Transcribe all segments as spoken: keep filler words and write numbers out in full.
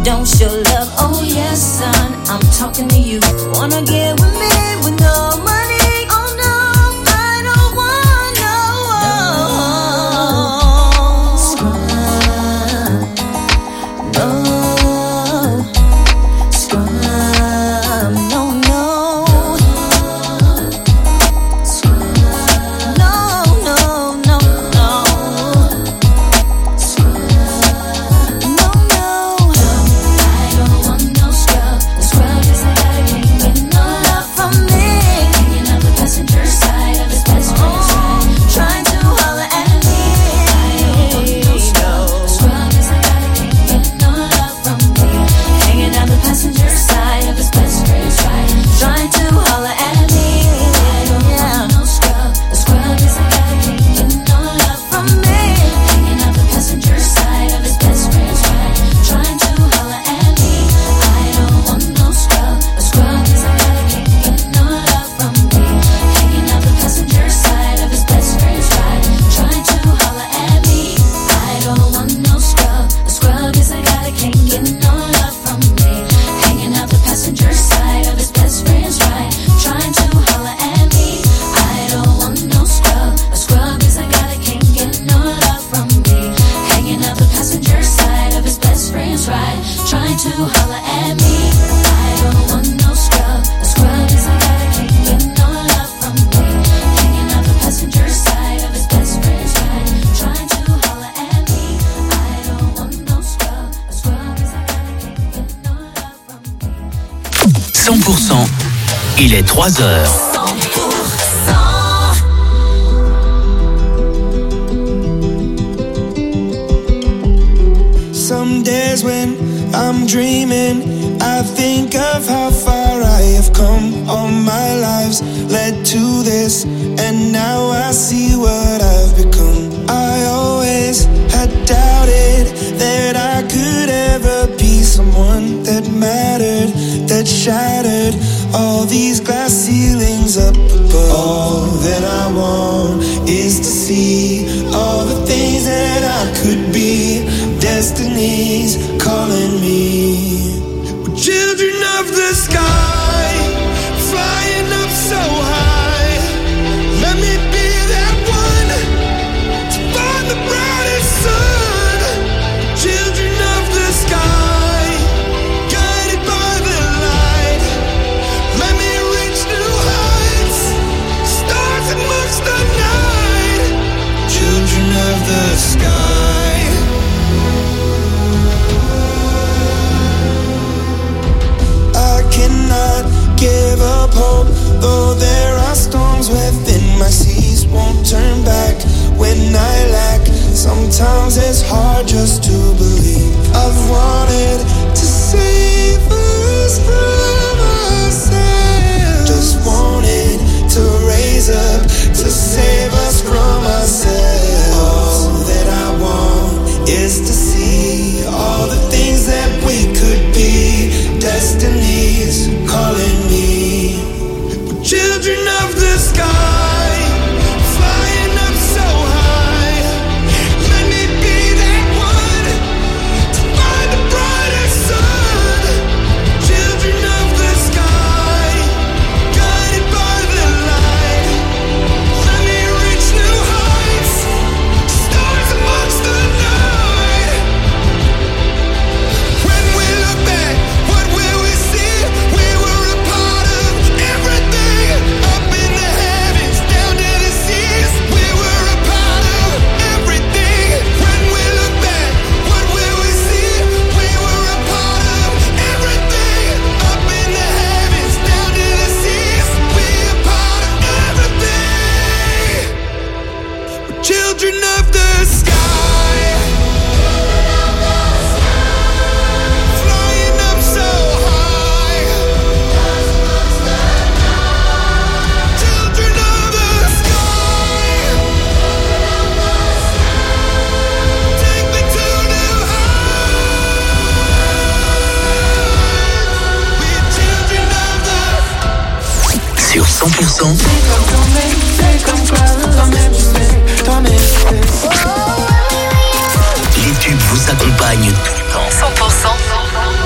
don't show love. Oh yes, son, I'm talking to you. Wanna get with me with no money? Oh no, I don't want no. Scrub, no. Scrub, no, no. Scrub, no, no, no, no. Scrub, no, no. I don't want no scrub. Scrub is a guy who can't get no love from me. Hanging out the passenger side of his best friend's ride, trying to holler at me. I don't want no scrub. Scrub is a guy who can't get no love from me. Hanging out the passenger side of his best friend's ride, trying to holler at me. I don't want no scrub. A scrub is a guy who can't get no love from me. Hanging out the passenger side of his best friend's ride, trying to holler at me. I don't want no scrub. A scrub is a guy who can't get no love from me. Hanging out the passenger side of his best friend's ride, trying to holler at me. I don't want no scrub. A scrub is a guy that can't get no love from me. Hanging out the passenger side of his best friend's ride, trying to holler at me. I don't want no scrub. A scrub is a guy that can't get no love from me. Hanging out the passenger side of his best friend's ride, trying to holler at me. I don't want no scrub. A scrub is a guy that can't get no love from me. Hanging out the passenger side of his best friend's ride, trying to holler at me. I don't want no scrub. A scrub is a guy that can't get no love from me. cent pour cent, il est trois heures. Some days when I'm dreaming, I think of how far I have come. All my lives led to this, and now I see what I've become. I always had doubted that I could ever be someone that mattered, that shattered all these glass ceilings up above. All that I want is to see all the things that I could be. Destiny's calling me. We're children of the sky, flying up so high. Let me be that one to find the brightest sun. Children of the sky, guided by the light. Let me reach new heights, stars amongst the night. Children of the sky. Cannot give up hope, though there are storms within my seas. Won't turn back when I lack. Sometimes it's hard just to believe. I've wanted to save us from ourselves. Just wanted to raise up to save us from ourselves. All that I want is to see all the things that we could be. Destiny's calling me. We're children of the sky, flying up so high. Let me be that one to find the brightest sun. Children of the sky, guided by the light. Let me reach new heights, stars amongst the night. When we look back, what will we see? We were a part of everything, up in the heavens, down to the seas. We were a part of everything. When we look back, what will we see? We were a part of everything, up in the heavens, down to the seas. We a part of everything. We're children of the sky, flying up so high. Children of the sky, take me to new heights. We're children of the. Sur cent pour cent, les tubes vous accompagnent tout le temps. cent pour cent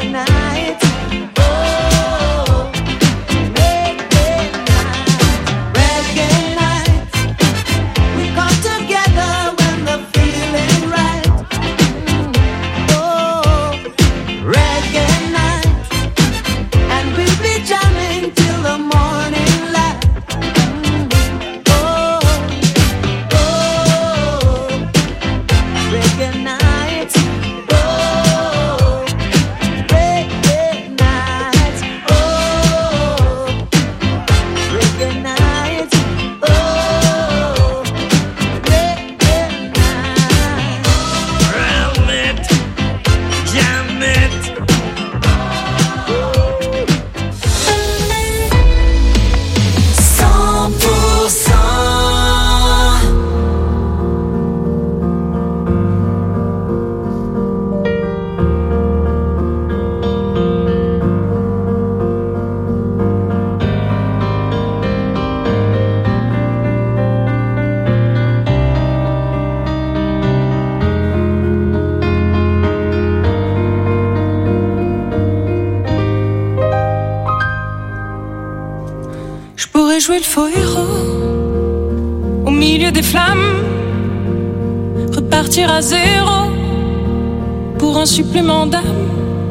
night. Oh, reggae night, reggae night. We come together when the feeling right. Oh, reggae night, and we'll be jamming till the morning light. Oh, oh, reggae night. Oh, reggae night. Oh, reggae night. Oh, reggae night. Roll it, jam it. cent pour cent. Je pourrais jouer le faux héros au milieu des flammes, repartir à zéro pour un supplément d'âme.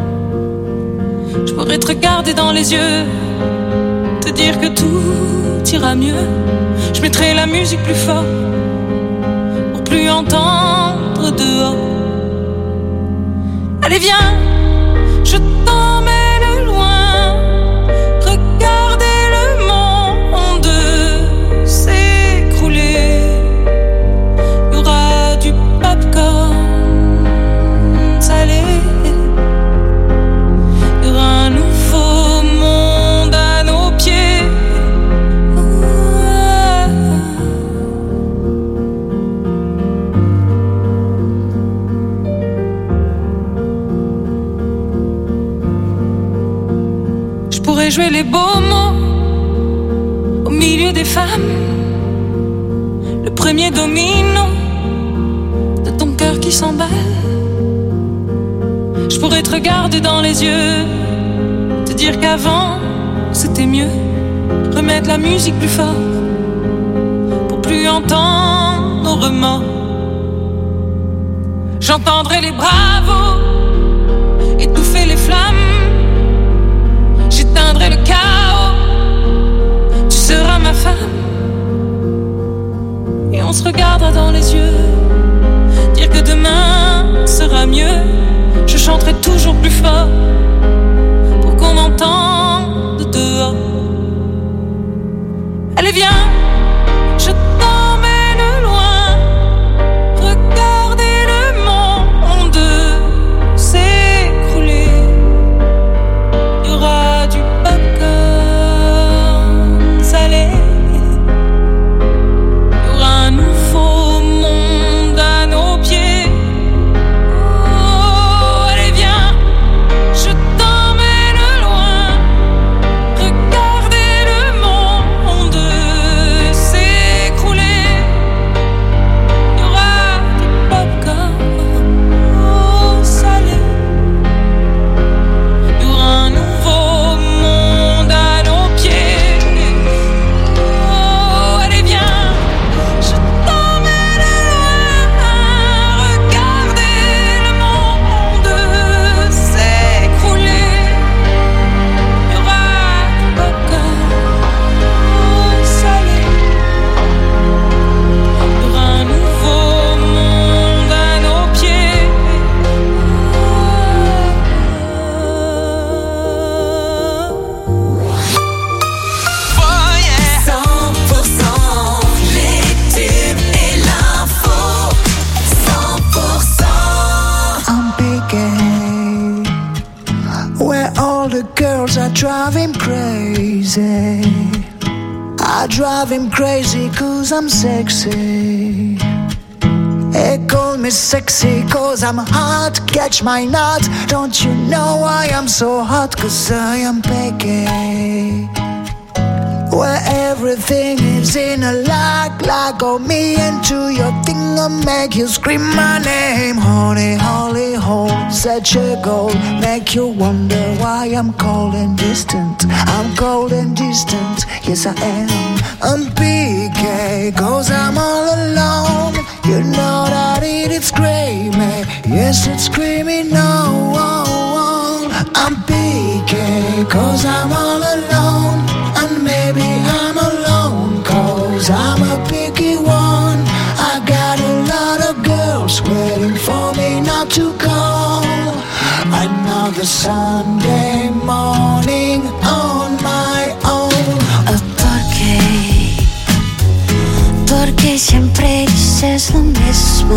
Je pourrais te regarder dans les yeux, te dire que tout ira mieux. Je mettrai la musique plus fort pour plus entendre dehors. Allez viens, je t'emmène loin, regarder le monde s'écrouler. Il y aura du popcorn salé, il y aura un nouveau monde à nos pieds. Je pourrais jouer les beaux mots au milieu des femmes, le premier domino de ton cœur qui s'emballe. Je pourrais te regarder dans les yeux, te dire qu'avant c'était mieux, remettre la musique plus fort pour plus entendre nos remords. J'entendrai les bravos étouffer les flammes, j'éteindrai le chaos, tu seras ma femme. Et on se regardera dans les yeux, dire que demain sera mieux. Je chanterai toujours plus fort pour qu'on m'entende dehors. Allez viens, je t'emmène loin, regarder le monde s'écrouler. Il y aura du popcorn salé, il y aura un nouveau monde à nos pieds. Oh, allez viens, je t'emmène loin, regarder le monde s'écrouler. Il y aura du popcorn salé, il y aura un nouveau monde à nos pieds. Oh, allez viens, je t'emmène loin, regarder le monde s'écrouler. Il y aura du popcorn salé, il y aura un nouveau monde à nos pieds. cent pour cent, les tubes et l'info. cent pour cent. I'm picking where all the girls are driving crazy. I drive him crazy cause I'm sexy. They call me sexy cause I'm hot. Catch my nut. Don't you know I am so hot cause I am picky. where everything is in a lock. Lock on me into your thing and make you scream my name. Honey, holy hole, such a goal. Make you wonder why I'm cold and distant. I'm cold and distant, yes I am. I'm P K, cause I'm all alone. You know that it is screaming, yes it's screaming no. I'm P K, cause I'm all alone. And maybe I'm alone, cause I'm a picky one. I got a lot of girls waiting for me not to go. Another Sunday morning on my own. Oh, ¿por qué? Porque siempre dices lo mismo.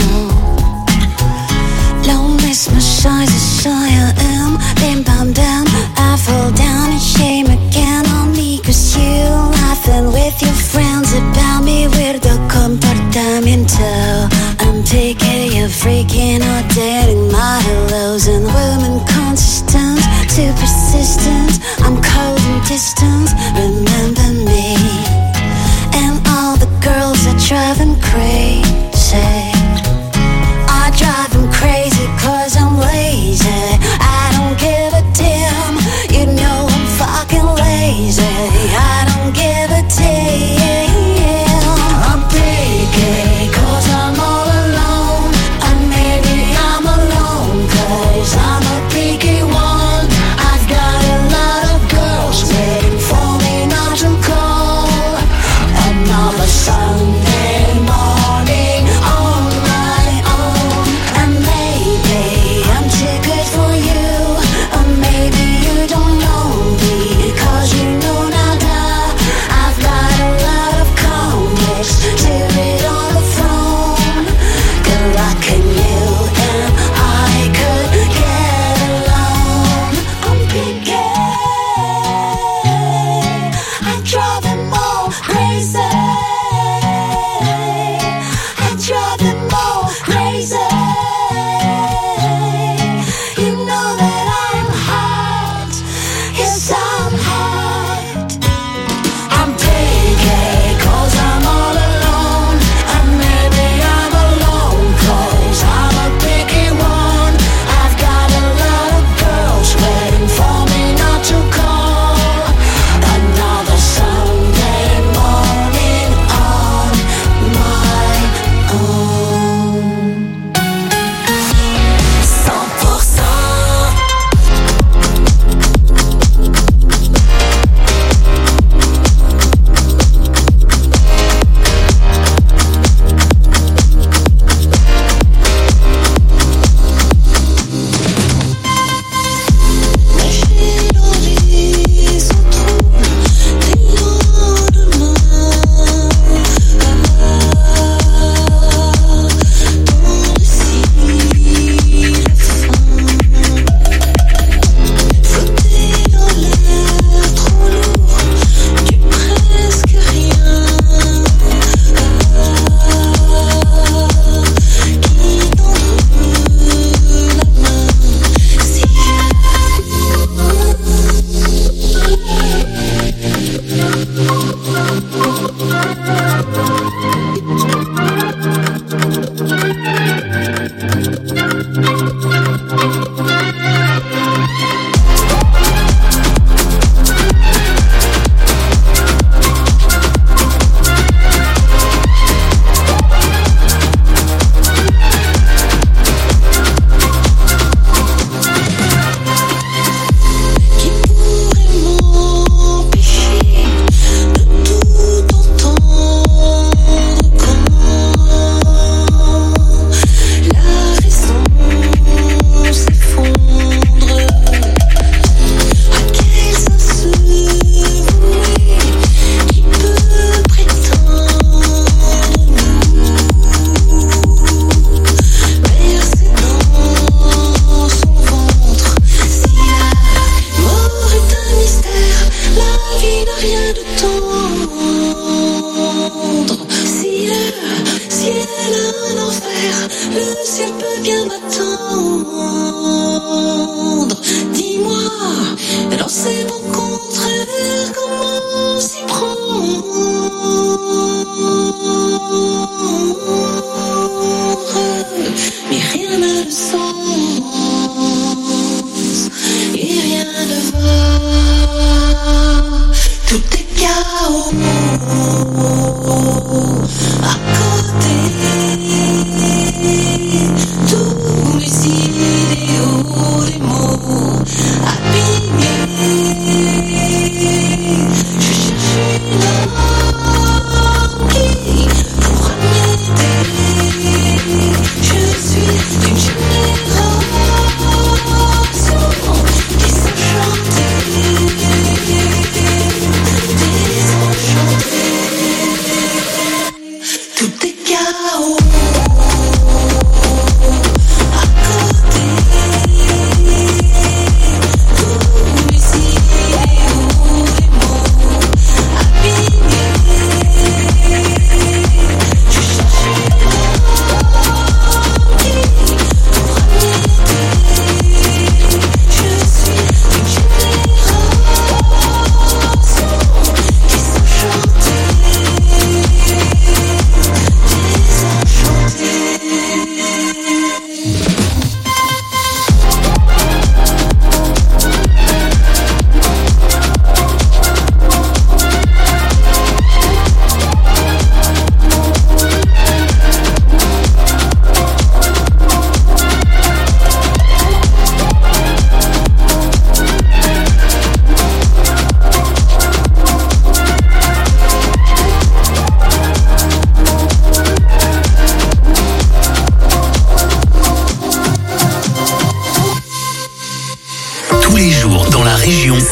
Lo mismo soy, soy I am. Bim bam bam, I fall down in shame again on me. Cause you laughing with your friends about me. Weirdo comportamiento. I'm taking you freaking out, dating my hellos. And women consistent, too persistent. I'm cold and distant, remember me. And all the girls that drive him crazy. I drive him crazy cause I'm lazy. I don't give a damn, you know I'm fucking lazy. I don't give a damn. I'm picky cause I'm all alone. And maybe I'm alone cause I'm a picky one. I've got a lot of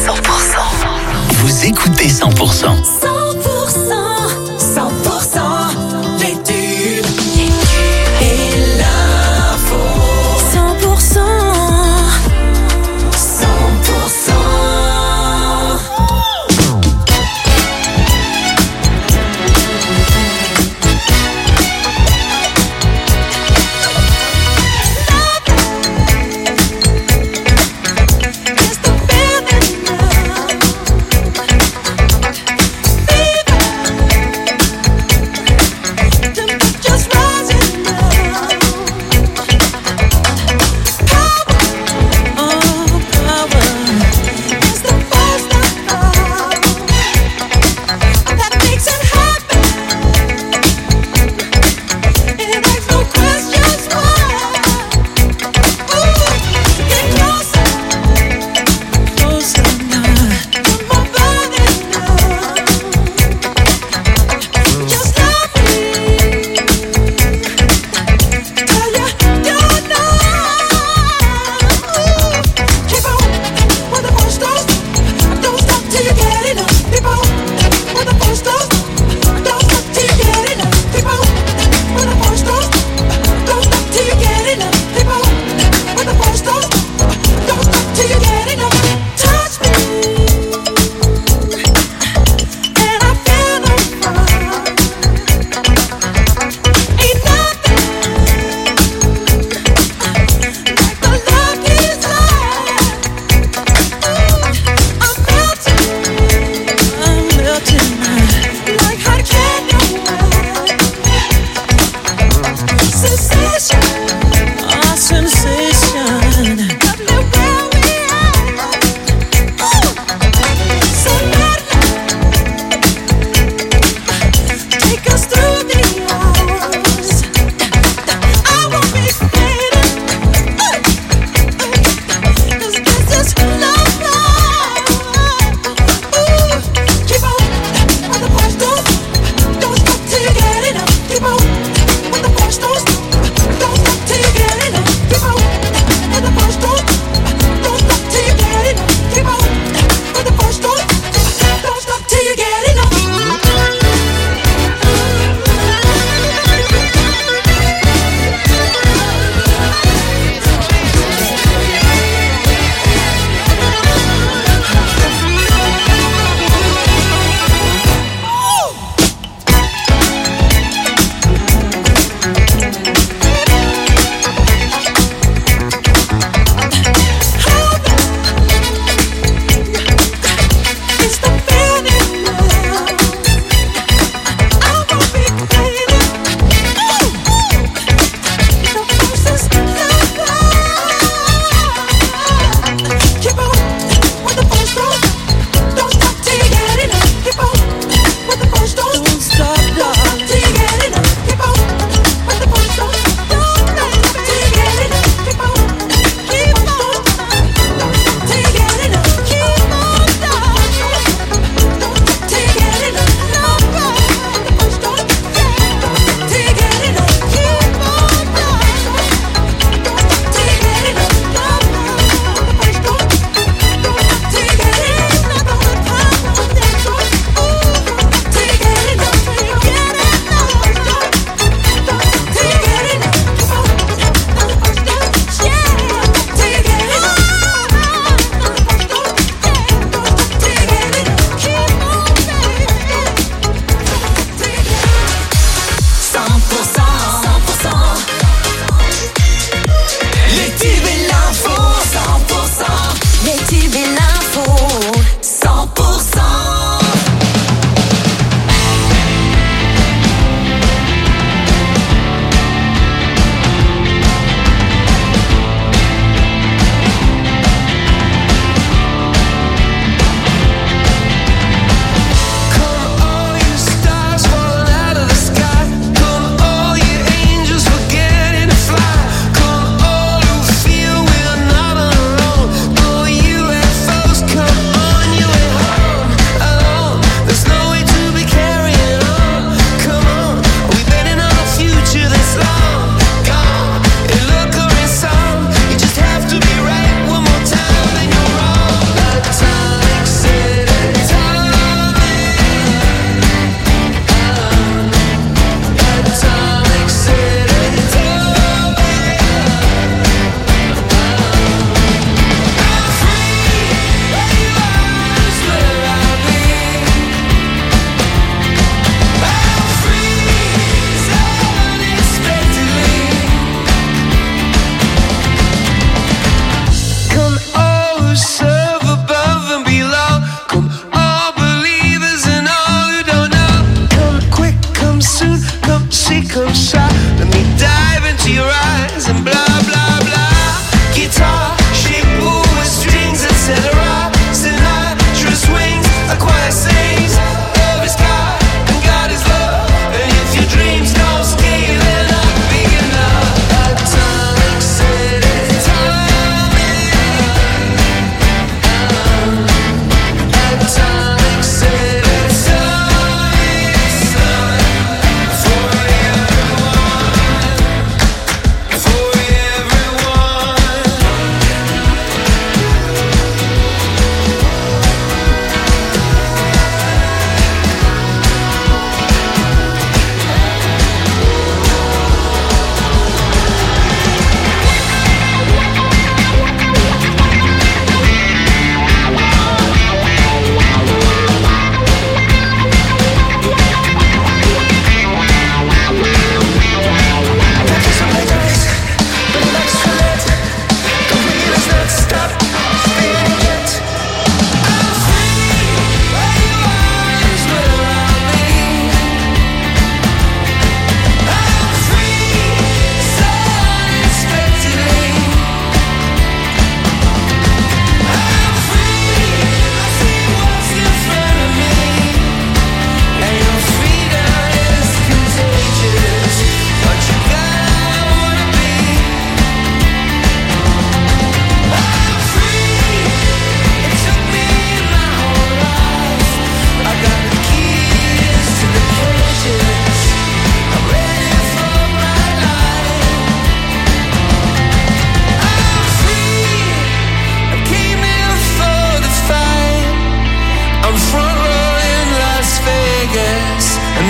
cent pour cent. Vous écoutez cent pour cent. cent pour cent, cent pour cent, les tubes et l'info. cent pour cent, cent pour cent.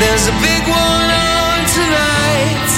There's a big one on tonight.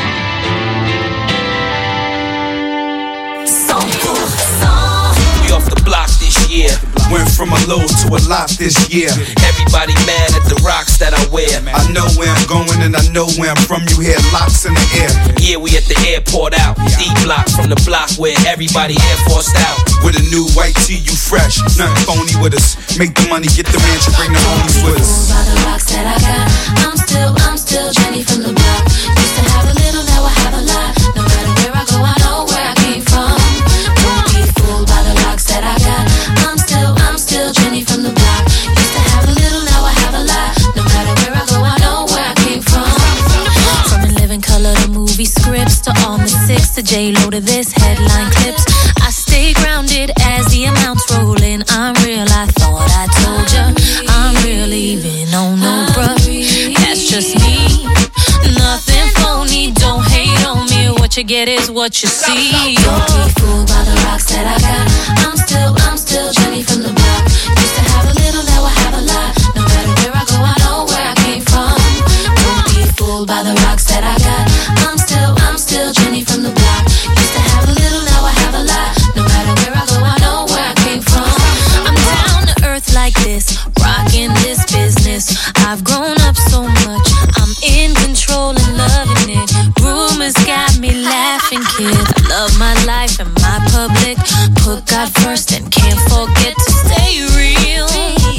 cent pour cent. We off the block this year. Went from a low to a lot this year. Everybody mad at the rocks that I wear. I know where I'm going and I know where I'm from. You hear locks in the air. Yeah, we at the airport out. D block from the block where everybody Air Forced out. With a new white tee, you fresh. Nothing phony with us. Make the money, get the mansion, bring the homies with us. By the rocks that I got, I'm still, I'm still Jenny from the block. Used to have a little, now I have a lot. No matter where I go, I know where I came from. Don't be fooled by the rocks that I got. I'm still, I'm still Jenny from the block. Used to have a little, now I have a lot. No matter where I go, I know where I came from. From In Living Color to movie scripts to all the six to J-Lo to this headline clips. I stay grounded as the amounts roll in. I'm real, I thought I told ya. I'm real, even on no bruh. That's just me. Nothing phony, don't hate on me. What you get is what you see. Don't be fooled by the rocks that I got. I'm still, I'm still Jenny from the block. Used to have a little, now I have a lot. No matter where I go, I know where I came from. Don't be fooled by the rocks that I got. I'm still, I'm still Jenny from the block. Used to have a little, now I have a lot. No matter where I go, I know where I came from. I'm down to earth like this, rocking this business. I've grown up so much, I'm in control and loving it. Rumors got me laughing, kid. I love my life and my public. Put God first and can't forget to stay real.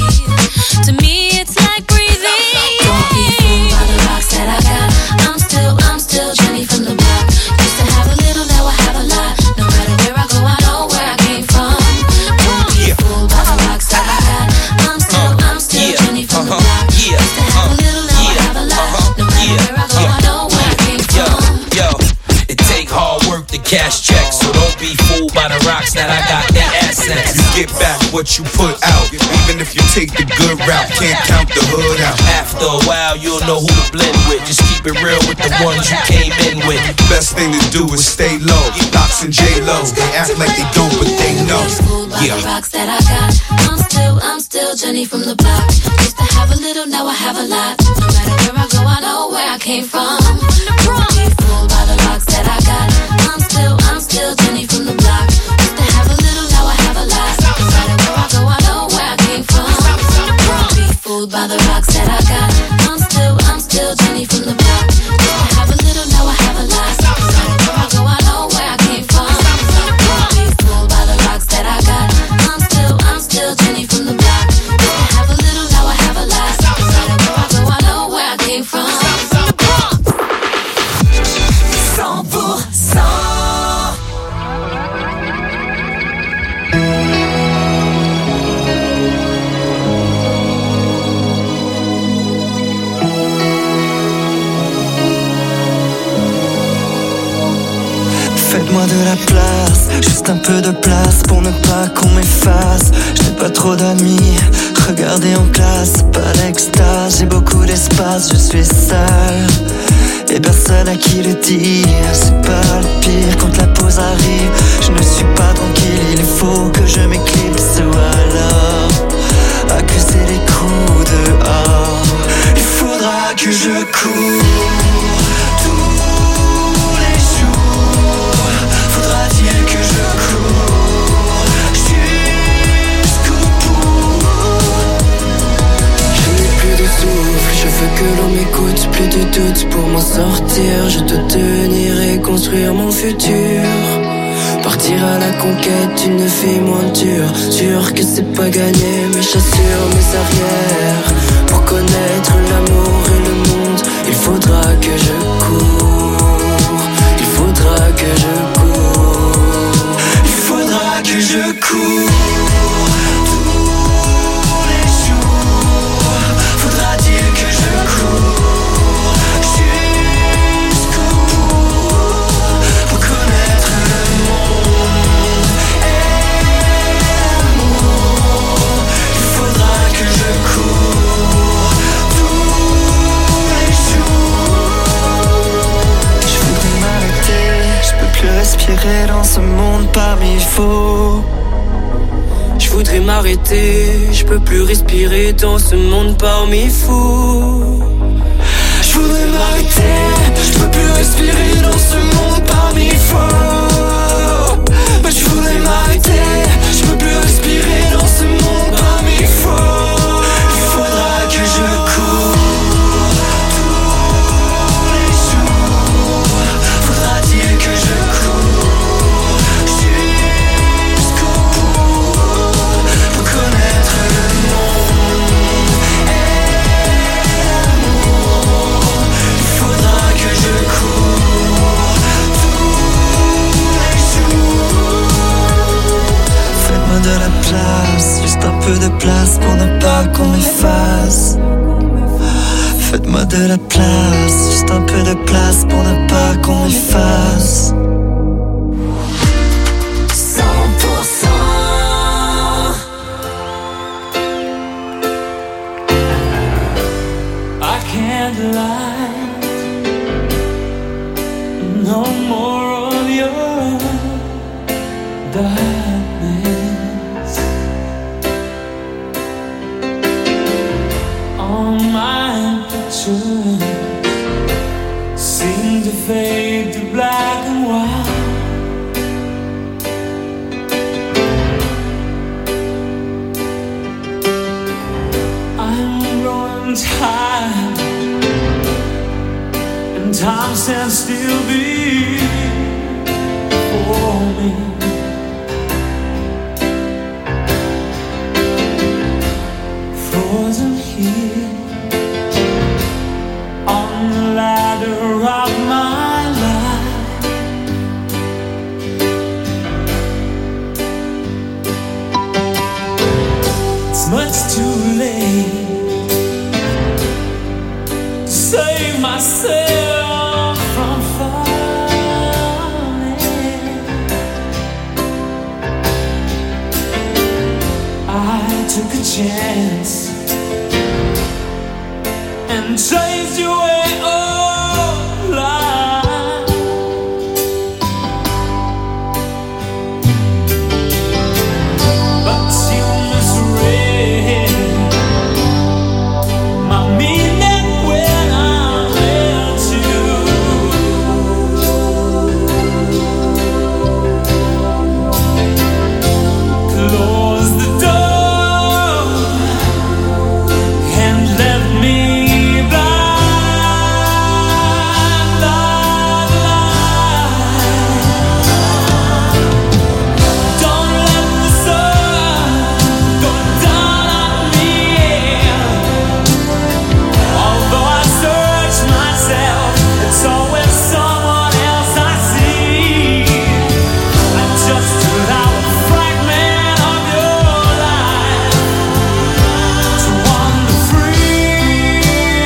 To me, it's like breathing. Don't be fooled by the rocks that I got. I'm still, I'm still Jenny from the block. Used to have a little, now I have a lot. No matter where I go, I know where I came from. Don't be fooled by the rocks that I got. I'm still, I'm still Jenny from the block. Used to have a little, now I have a lot. No matter where I go, I know where I came from. Yo, it take hard work to cash checks, so don't be fooled by the rocks that I got. Their assets. You get back what you put out. Even if you take the good route, can't count the hood out. After a while, you'll know who to blend with. Just keep it real with the ones you came in with. Best thing to do is stay low. Locks and J-Lo, they act like they don't, but they know. Yeah. The rocks that I got, I'm still, I'm still Jenny from the block. Used to have a little, now I have a lot. No matter where I go, I know where I came from. Don't be fooled by the rocks that I got. I'm still, I'm still Jenny from the block. Used to have a little, now I have a lot. No matter where I go, I know where I came from. Don't be fooled by the rocks that I got. I'm still, I'm still Jenny from the block. Used to have a little, now I have a lot. No matter where I go, I know where I came from. Don't be fooled by the rocks that I got. I'm still, I'm still Jenny from the block. Used to have a little, now I have a lot. No matter where I go, I know where I came from. cent pour cent. Faites-moi de la place, juste un peu de place pour ne pas qu'on m'efface. Je n'ai pas trop d'amis, regardez en classe, c'est pas l'extase. J'ai beaucoup d'espace, je suis seul et personne à qui le dire. C'est pas le pire quand la pause arrive. Je ne suis pas tranquille, il faut que je m'éclipse ou alors accuser les coups dehors. Il faudra que je cours tous les jours. Faudra-t-il que je cours jusqu'au bout? Je n'ai plus de souffle, je veux que l'on m'écoute. Plus de doute pour m'en sortir. Je dois tenir et construire mon futur. Partir à la conquête d'une vie moins dure. Sûr que c'est pas gagné, mais j'assure mes arrières. Pour connaître l'amour et le monde, il faudra que je cours. Il faudra que je cours. Il faudra que je cours tous les jours. Faudra-t-il que je cours jusqu'au bout pour connaître le monde et l'amour? Il faudra que je cours tous les jours. Je voudrais m'arrêter, je peux plus respirer dans ce monde parmi faux. Je voudrais m'arrêter, je peux plus respirer dans ce monde parmi fous. voudrais m'arrêter, je peux plus respirer dans ce monde par mille fois. Mais je voudrais m'arrêter, je peux plus respirer dans ce monde par mille fois. Il faudra que je cours tous les jours. Faudra-t-il que je cours jusqu'au bout pour connaître le monde et l'amour. Il faudra que je cours tous les jours. Faites-moi de la place, juste un peu de place pour ne pas qu'on m'efface. Faites-moi de la place, juste un peu de place pour ne pas qu'on m'efface. cent pour cent I can't lie. No more of your darkness. All my pictures seem to fade to black and white. I'm growing tired, and time stands still before me. Frozen here on the ladder of my life. It's much too late to save myself from falling. I took a chance and chased you away all life. But you misread my meaning when I let you. Close the door and left me blind, blind, blind. Don't let the sun go down on me. Although I search myself, it's always someone else I see. I'm just another fragment of your life to wander free.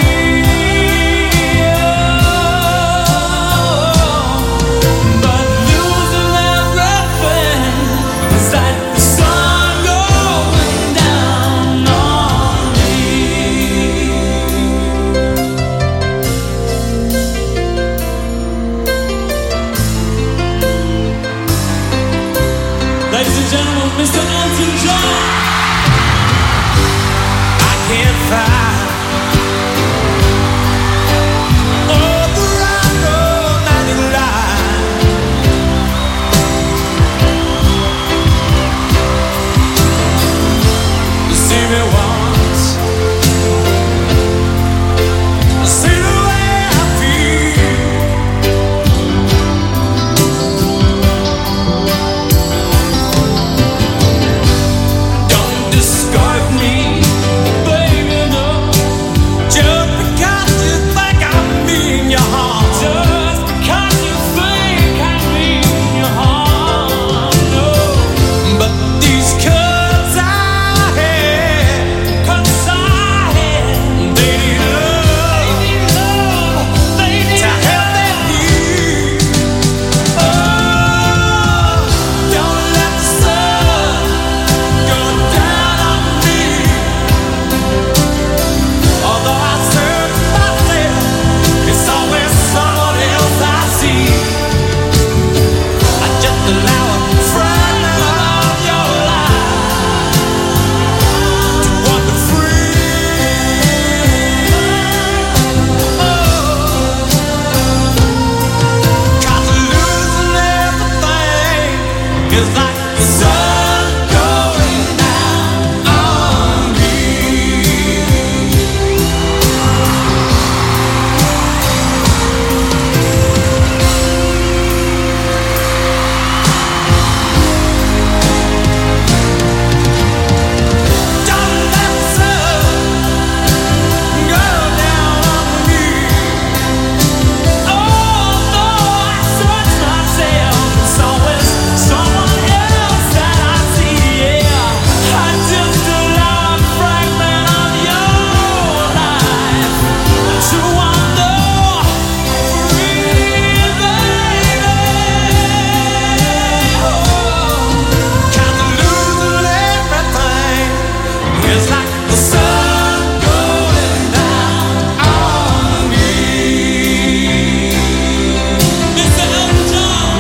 But losing everything is like the sun going down on me. Ladies and gentlemen, Mister Elton John. I can't find all the right romantic line. You see me once, I see the way I feel. Don't discard me, baby, no. Just because you think I mean you harm. Just because you think I mean you harm, no. But these cuts I had It's like the sun going down on me. Mister Elton John.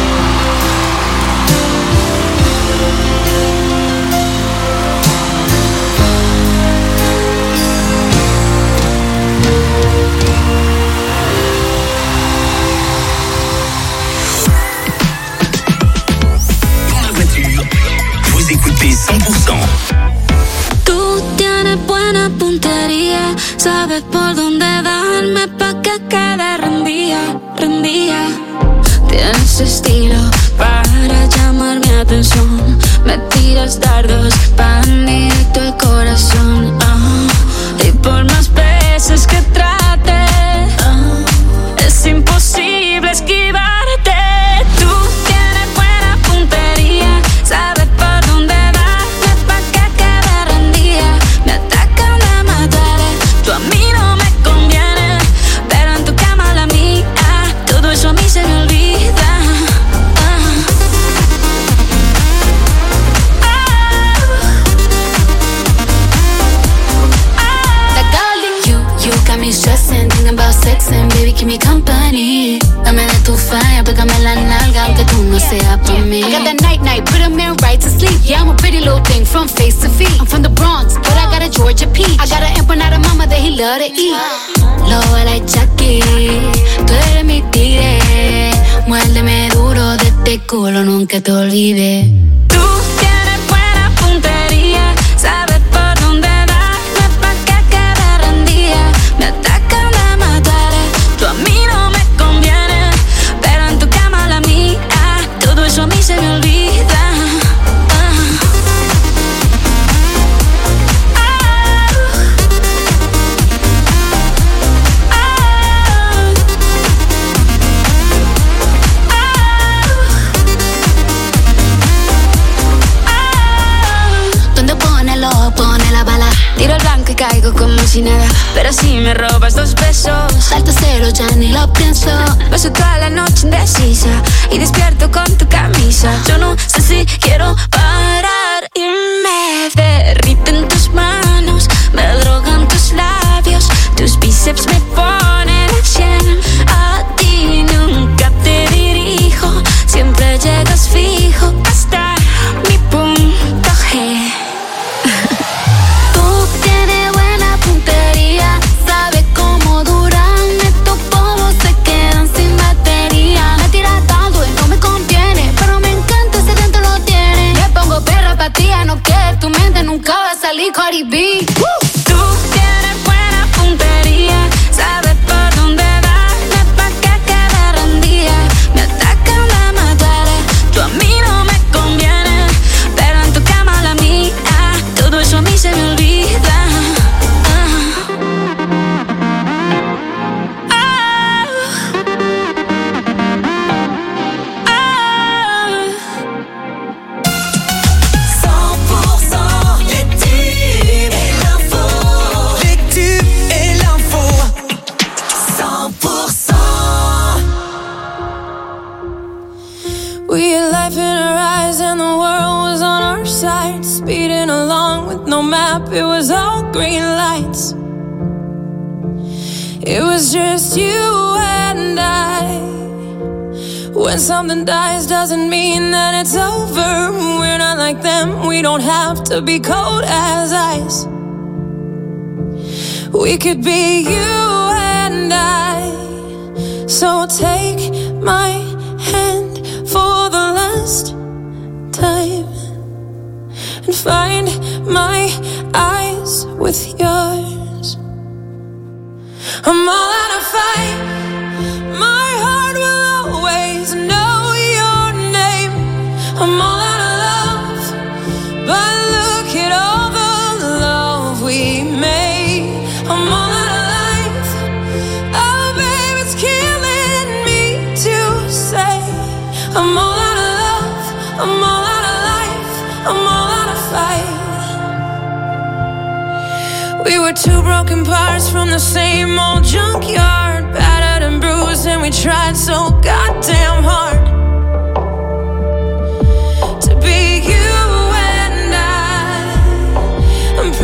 Dans la voiture, vous écoutez cent pour cent. Tú tienes buena puntería, sabes por dónde darme pa' que quede rendía, rendía. Tienes estilo para llamar mi atención, me tiras dardos pan directo al corazón. Ah, y por más veces que trate, ah, es imposible esquivarte. Tú tienes buena puntería, sabes por dónde darme pa' que quede rendida. Me atacan de mataré, tú a mí no me conviene, pero en tu cama la mía, todo eso a mí se me olvida. Ah. That darling, you, you got me stressing, thinking about sexing, baby, keep me company. Dame de tu fire, pégame la nalga, aunque tú no seas pa' mí. I got that night night, put a man right to sleep. Yeah, I'm a pretty little thing from face to feet. I'm from the Bronx, but I got a Georgia peach. I got an empanada mama that he love to eat. Lo like Chucky, tú eres mi tigre. Muérdeme duro de este culo, nunca te olvides. Tú tienes buena puntería, sabes por dónde darme pa' que quede rendida. Me atacan de mataré, tú a mí no me conviene, pero en tu cama la mía, todo eso a mí se me olvida. Tiro el blanco y caigo como si nada, pero si me robas dos besos, salto cero, ya ni lo pienso. Paso toda la noche indecisa y despierto con tu camisa. Yo no sé si quiero parar y me derriten tus manos, me drogan tus labios, tus bíceps me ponen a cien. A ti nunca te dirijo, siempre llegas fijo hasta mi punto G. Sabe cómo duran estos polvos, se quedan sin batería. Me tiras tanto y no me conviene, pero me encanta ese dentro lo tiene. Me pongo perra pa' ti, no que tu mente nunca va a salir Cardi B. Tú tienes buena puntería, sabes por dónde darme pa' que quede rendida. Me atacan de mataré, tú a mí no me conviene, pero en tu cama la mía, todo eso a mí se me olvida. We had life in our eyes and the world was on our side, speeding along with no map, it was all green lights. It was just you and I. When something dies doesn't mean that it's over. We're not like them, we don't have to be cold as ice. We could be you and I. So take my hand for the last time and find my eyes with yours. I'm all out of fight, my heart will always know your name. I'm all out of love, but look at all the love we made. I'm all out of life, oh babe, it's killing me to say. I'm all out of love, I'm all out of life, I'm all out of fight. We were two broken parts from the same old junkyard, battered and bruised, and we tried so goddamn hard to be you and I. I'm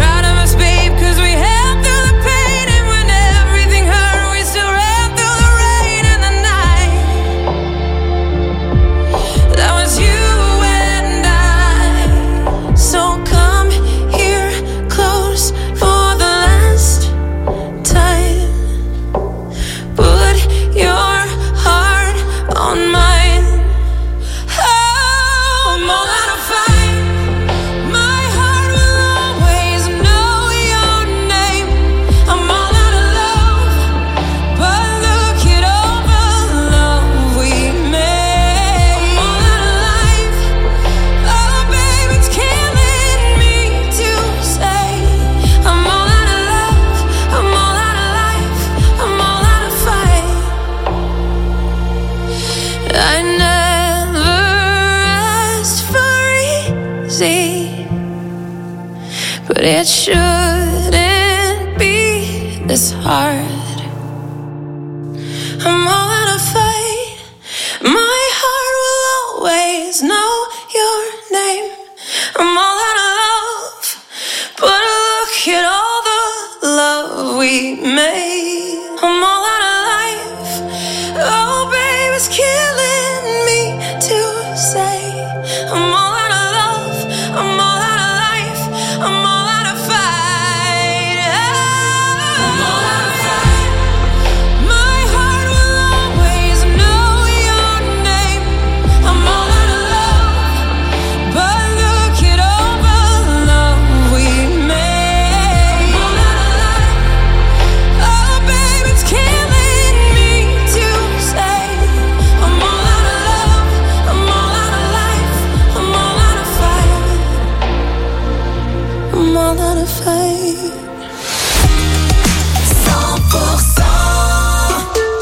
it shouldn't be this hard. I'm all out of fight. My heart will always know your name. I'm all out of love, but look at all the love we made. I'm all out of life. Oh, babe, it's killing me to say. I'm all out of love. I'm all out of life. I'm all out of fight. I'm all out of fight. My heart will always know your name. I'm all out of love, but look at all the love we made. I'm all out of life. Oh, babe, it's killing me to say. I'm all out of love. I'm all out of life. I'm all out of fight. I'm all out of fight. cent pour cent.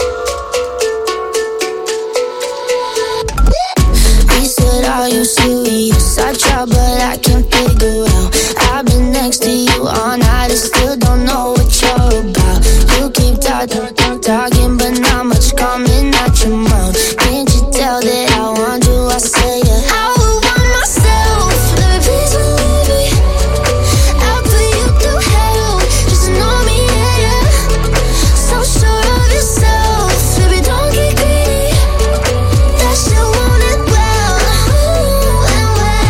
He said, are you serious? I try, but I can't figure out. I've been next to you all night and still don't know what you're about. You keep talking, talking, but not much coming out your mouth. Can't you tell that I want you? I say yeah. I would want myself, baby, please believe me. I'll put you through hell, just know me, yeah, yeah. So sure of yourself, baby, don't get greedy. That shit want it well, ooh, and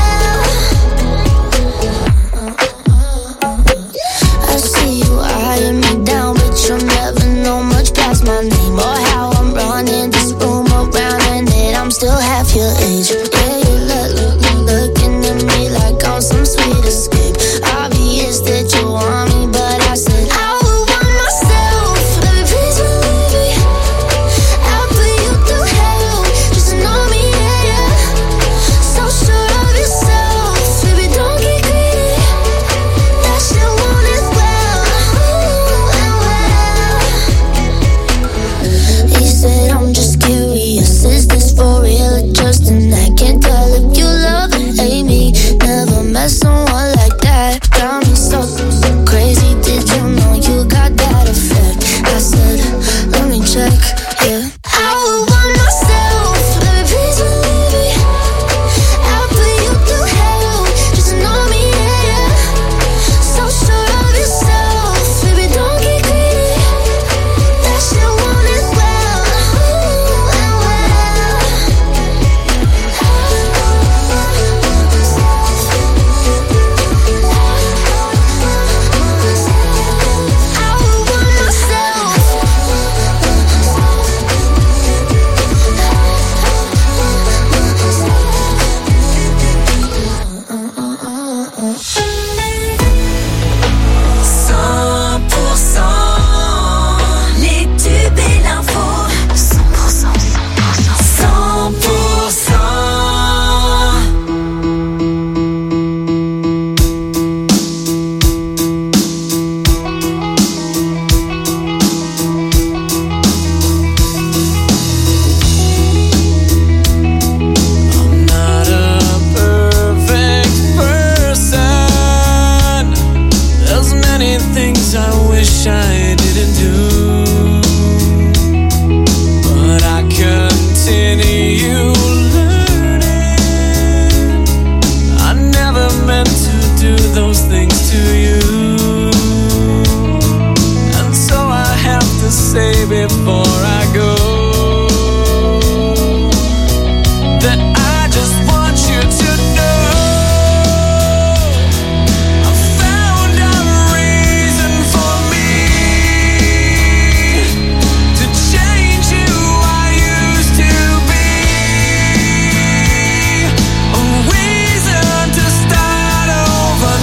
well. I see you eyeing me down, but you'll never know much past my name or how I'm running this room around and that I'm still half your age. Yeah, you look, look, look, looking at me like I'm some sweet escape. Obvious that you want me, but I said I would want myself, baby, please believe me. I'll put you through hell, just know me, yeah, yeah. So sure of yourself, baby, don't get greedy. That shit want it well, ooh, and well. He said, I'm just curious, is this for real or just an act? Can't tell if you love or hate me. Never met someone like that. Got me so, so crazy. Did you know you got that effect? I said, let me check, yeah. I would want myself, baby, please believe me. I'll put you through hell, just know me, yeah, yeah. So sure of yourself, baby, don't get greedy. That shit want it well, ooh, and well. I would want myself. cent pour cent. Les tubes et l'info. cent pour cent, cent pour cent. I'm not a perfect person. There's many things I wish I didn't do, but I continue learning. I never meant to do those things to you, and so I have to say before I go that I just want you to know I found a reason for me to change who I used to be. A reason to start over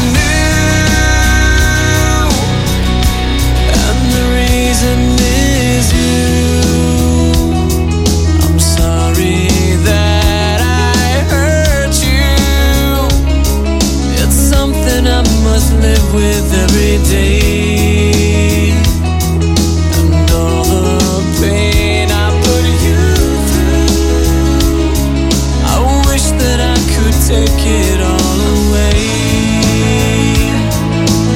new, and the reason is you. I'm sorry that I hurt you. It's something I must live with every day, and all the pain I put you through, I wish that I could take it all away.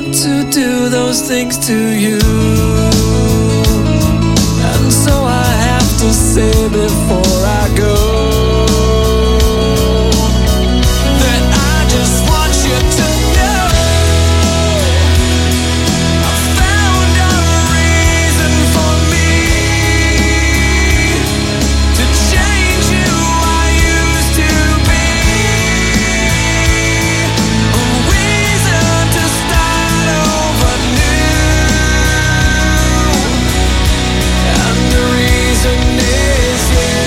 want to do those things to you. And so I have to say before I go that I just want you to know I found a reason for me to change who I used to be. A reason to start over new. And the reason is you.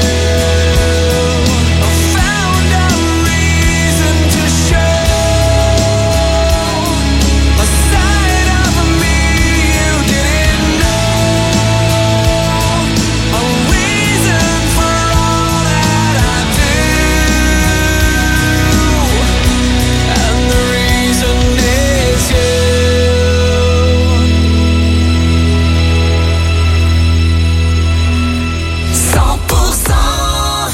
I found a reason to show a side of me you didn't know. A reason for all that I do. And the reason is you. cent pour cent.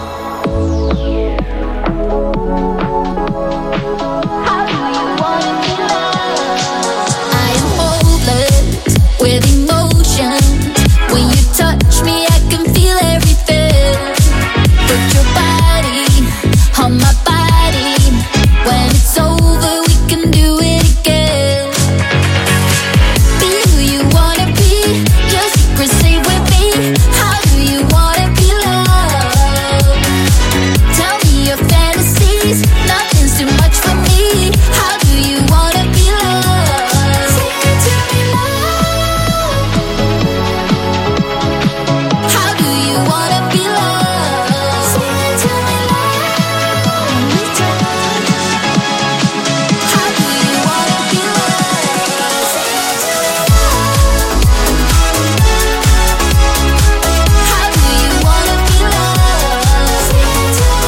I am hopeless with emotion. When you touch me, I can feel everything. Put your body on my body. When it's over, we can do it again. Be who you wanna be. Your secret stay with me. How do you wanna be loved? Tell me your fantasies. Nothing's too much for me. How do you wanna be loved? Say it to me, love. How do you wanna be loved? Say it to me, love. How do you wanna be loved? Say it to me, love. How do you wanna be loved? Say it to me,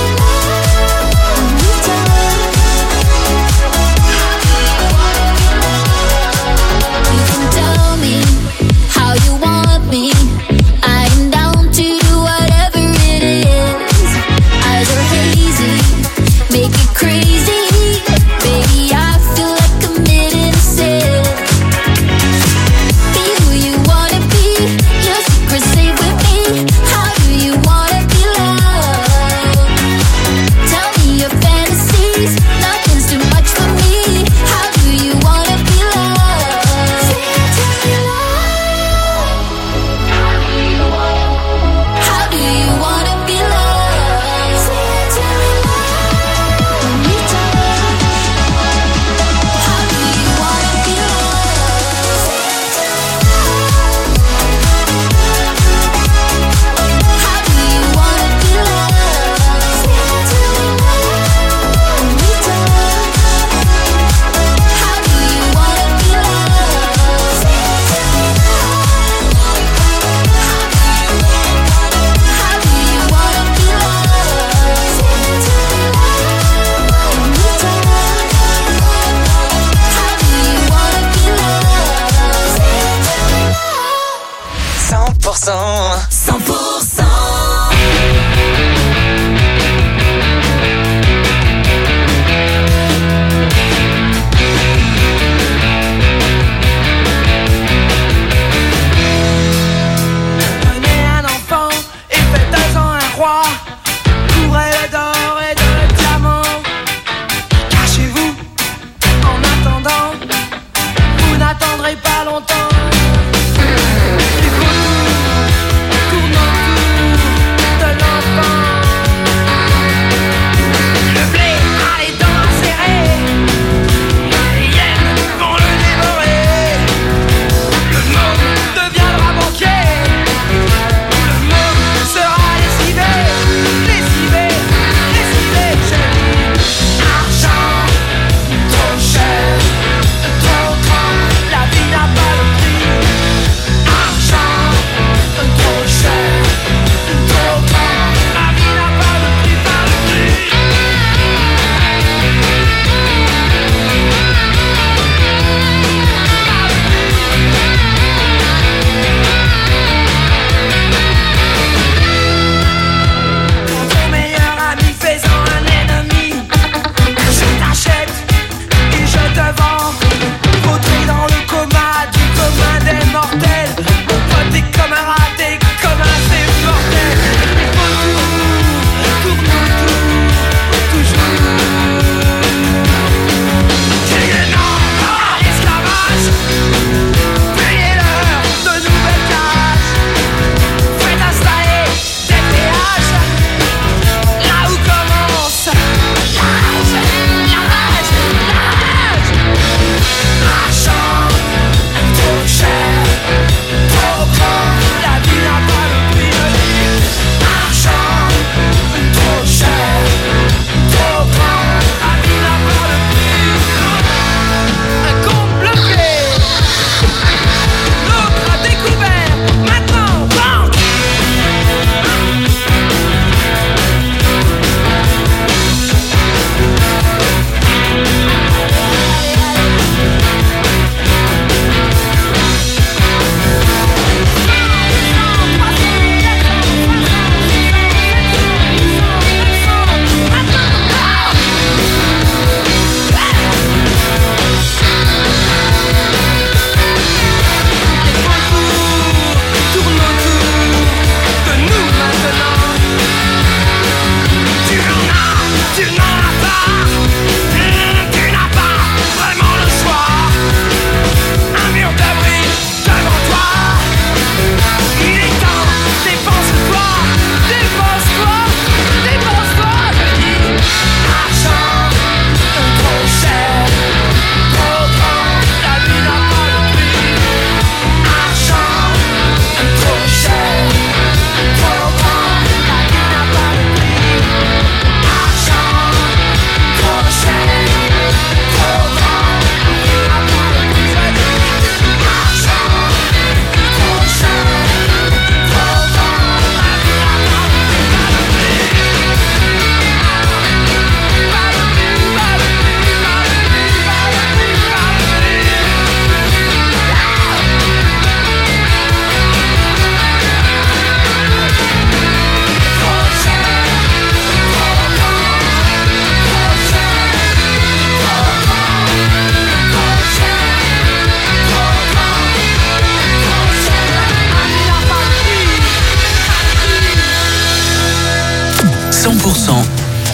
love. You can tell me how you want me. I am down to do whatever it is. Eyes are hazy, make it crazy. Baby, I feel like committing a sin. Be who you wanna be. Your secret stay with me. How do you wanna be loved? Tell me your fantasies. Nothing's too much for me. How do you wanna be loved? Say it to me, love. How do you wanna be loved? Say it to me, love.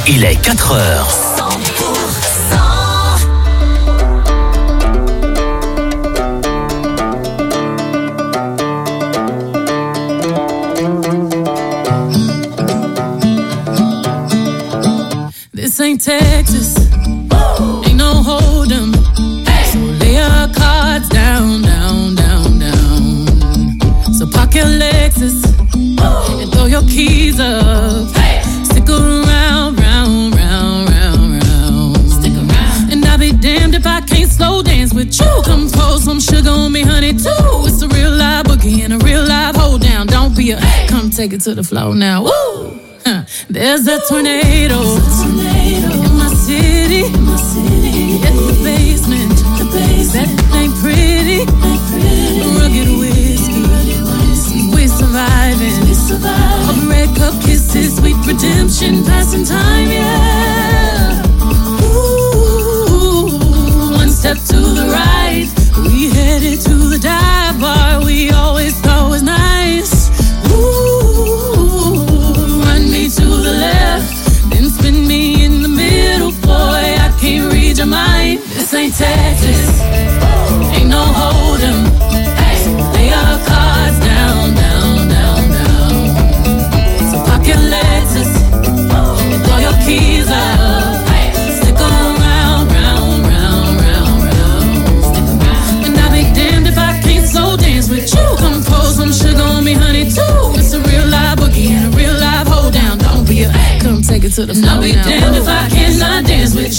Il est quatre heures. cent pour cent. This ain't Texas, ain't no hold'em. So lay your cards down, down, down, down. So park your Lexus and throw your keys up. Stick around, round, round, round, round. Stick around. And I'll be damned if I can't slow dance with you. Come pour some sugar on me, honey, too. It's a real live boogie and a real live hold down. Don't be a, come take it to the floor now. Woo! There's a tornado, tornado in my city, in my city. In the basement, the basement. That ain't pretty, ain't pretty. Rugged whiskey, rugged whiskey. We're surviving, we're surviving. Of red cup kisses, sweet redemption, passing time, yeah. Ooh, one step to the right, we headed to the dive bar we always thought was nice. Ooh, run me to the left, then spin me in the middle, boy, I can't read your mind. This ain't Texas, ain't no hold'em. So lay your cards down, down, down, down. So park your Lexus and throw your keys up. Stick around, round, round, round, round. And I'll be damned if I can't slow dance with you. Come pour some sugar on me, honey, too. It's a real live boogie and a real live hold down. Don't be a, come take it to the floor now. I'll be damned